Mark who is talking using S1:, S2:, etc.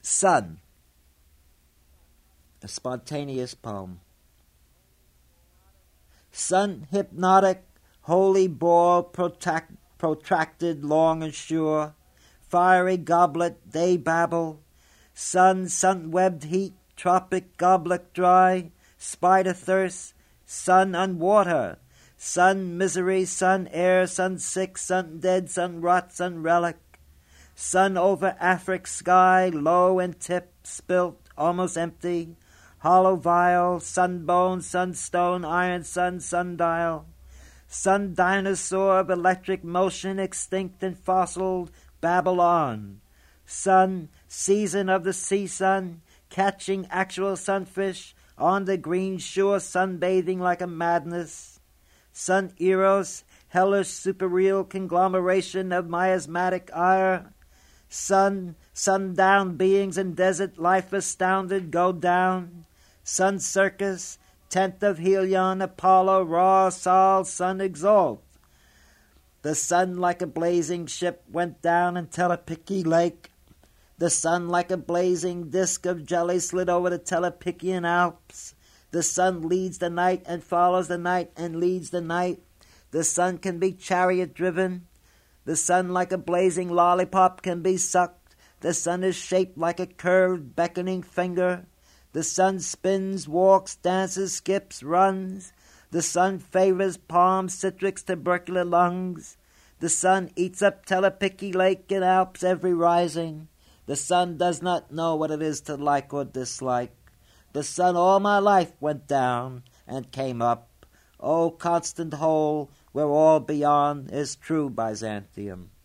S1: Sun, a spontaneous poem. Sun hypnotic, holy ball protracted long and sure, fiery goblet they babble, sun-webbed heat, tropic goblet dry, spider thirst, sun and water, sun misery, sun air, sun sick, sun dead, sun rot, sun relic, sun over Afric sky, low and tip, spilt, almost empty, hollow vial, sunbone, sunstone, iron sun, sundial, sun dinosaur of electric motion, extinct and fossiled, Babylon, sun, season of the sea sun, catching actual sunfish, on the green shore sunbathing like a madness, sun eros, hellish superreal conglomeration of miasmatic ire, sundown beings in desert life astounded go down, sun circus, tent of Helion, Apollo, Ra, Sol, sun exalt. The sun like a blazing ship went down in Telepicke Lake. The sun like a blazing disk of jelly slid over the Telepickean Alps. The sun leads the night and follows the night and leads the night. The sun can be chariot driven. The sun like a blazing lollipop can be sucked. The sun is shaped like a curved beckoning finger. The sun spins, walks, dances, skips, runs. The sun favors palms, citrix, tubercular lungs. The sun eats up Telepicke Lake and Alps every rising. The sun does not know what it is to like or dislike. The sun all my life went down and came up. O constant whole, where all beyond is true Byzantium.